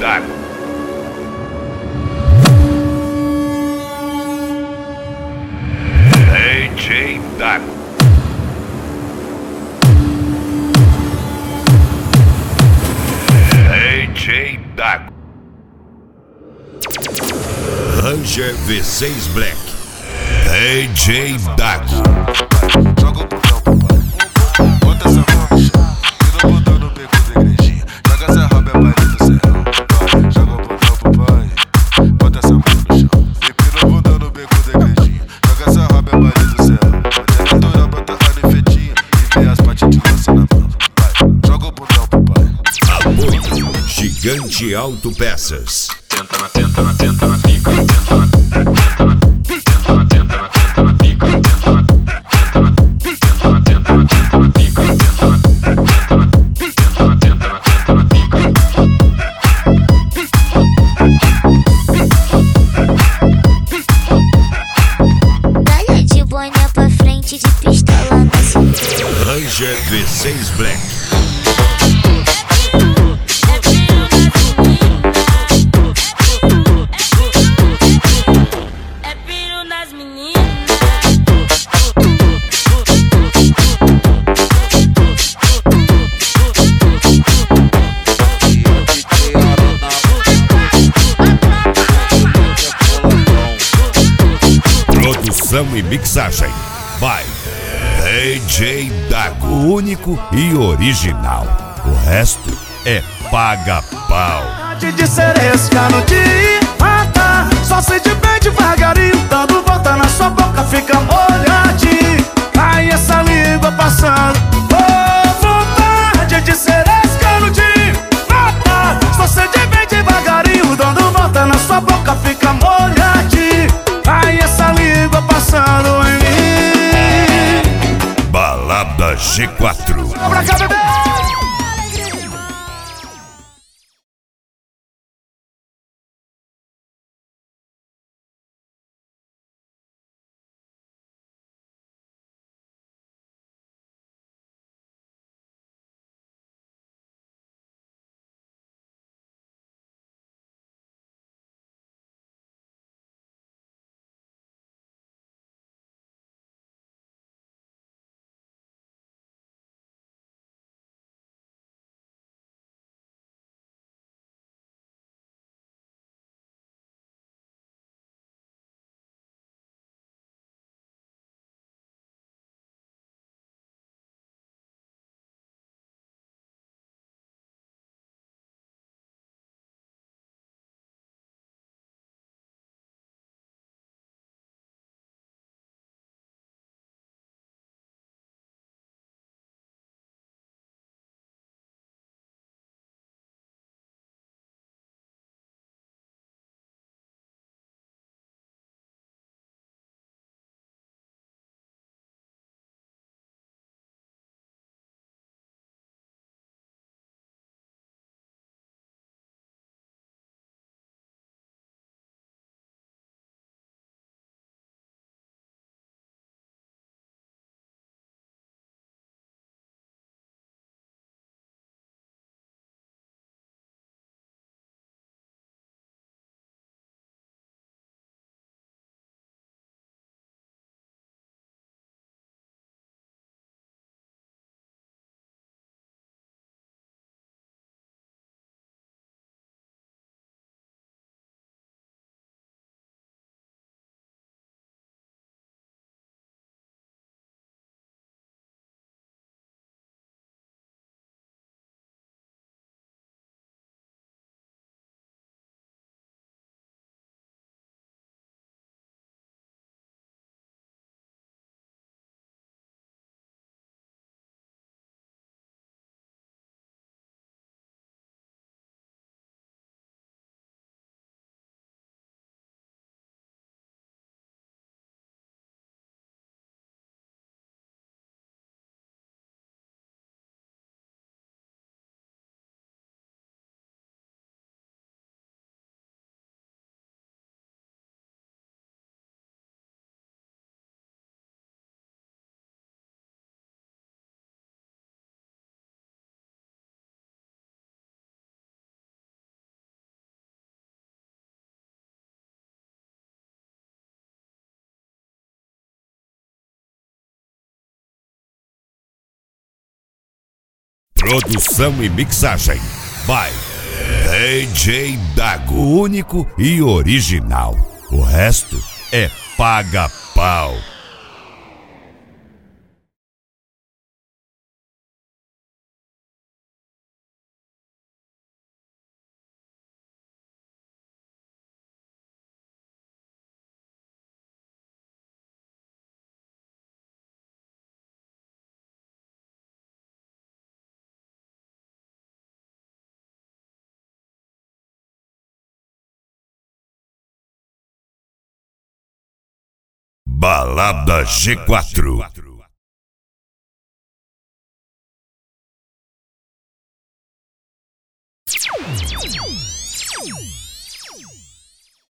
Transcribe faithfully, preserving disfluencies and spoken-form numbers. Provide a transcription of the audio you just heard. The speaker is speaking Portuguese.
Dago. D J Dago. D J Dago. Ranger V seis Black. D J Dago. Joga o botão, papai. Bota essa mão no chão. Vira o botão no beco da igrejinha. Joga essa raba, é baile do serrão. Papai, joga o botão, papai. Bota essa mão no chão. Vira o botão no beco da igrejinha. Joga essa raba, é baile do serrão. Pode aventurar, bota a nefetinha. E vê as patinhas de lança na mão. Papai, joga o botão, papai. Apoio Gigante Autopeças. Tenta na, tenta na, tenta na pica. Tenta na, tenta na, tenta na, tenta na, tenta na pica. Tenta na, tenta na, tenta na, tenta na, tenta na pica. Tenta na, tenta na, tenta na, tenta na, tenta na pica. Dá-lhe de boné pra frente, de pistola na cintura. Ranger V seis Black. Produção e mixagem by D J Dago, o único e original. O resto é paga-pau. De ceresca no dia, ah tá. Só se de bem devagarinho, dando volta na sua boca, fica molhadinho. Aí essa língua passando, oh, vontade de ceresca no dia, ah tá. Só se de bem devagarinho, dando volta na sua boca, fica molhadinho. Aí essa língua passando em mim. Balada G quatro. Pra cá, bebê. Produção e mixagem by D J Dago, único e original. O resto é paga-pau. Balada G quatro.